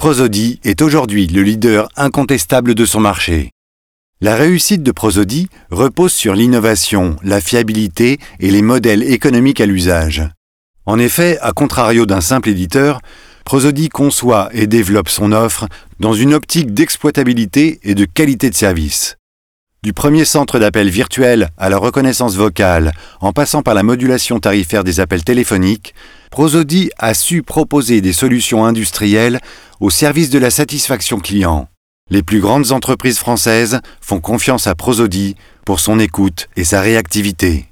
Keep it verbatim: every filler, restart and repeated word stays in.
Prosodie est aujourd'hui le leader incontestable de son marché. La réussite de Prosodie repose sur l'innovation, la fiabilité et les modèles économiques à l'usage. En effet, à contrario d'un simple éditeur, Prosodie conçoit et développe son offre dans une optique d'exploitabilité et de qualité de service. Du premier centre d'appel virtuel à la reconnaissance vocale, en passant par la modulation tarifaire des appels téléphoniques, Prosodie a su proposer des solutions industrielles au service de la satisfaction client. Les plus grandes entreprises françaises font confiance à Prosodie pour son écoute et sa réactivité.